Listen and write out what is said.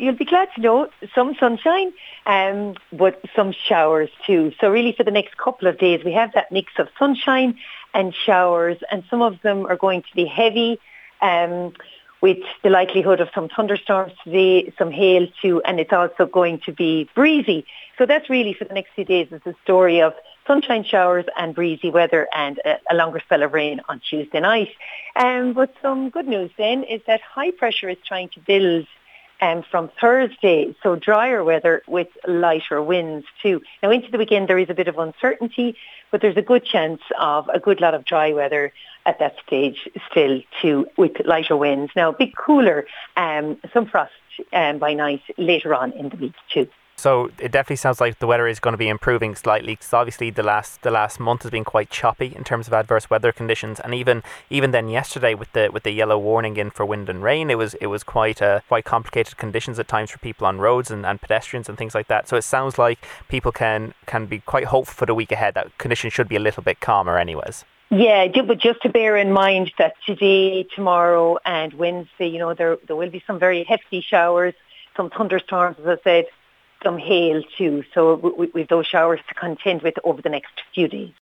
you'll be glad to know some sunshine, but some showers too. So really for the next couple of days, we have that mix of sunshine and showers, and some of them are going to be heavy, with the likelihood of some thunderstorms today, some hail too, and it's also going to be breezy. So that's really for the next few days is the story of sunshine, showers and breezy weather and a longer spell of rain on Tuesday night. But some good news then is that high pressure is trying to build from Thursday, so drier weather with lighter winds too. Now into the weekend there is a bit of uncertainty, but there's a good chance of a good lot of dry weather at that stage still too, with lighter winds. Now a bit cooler, some frost by night later on in the week too. So it definitely sounds like the weather is going to be improving slightly, because obviously the last month has been quite choppy in terms of adverse weather conditions, and even then yesterday with the yellow warning in for wind and rain, it was quite complicated conditions at times for people on roads and pedestrians and things like that. So it sounds like people can be quite hopeful for the week ahead that conditions should be a little bit calmer anyways. Yeah, but just to bear in mind that today, tomorrow and Wednesday, there will be some very hefty showers, some thunderstorms, as I said, some hail too. So we've those showers to contend with over the next few days.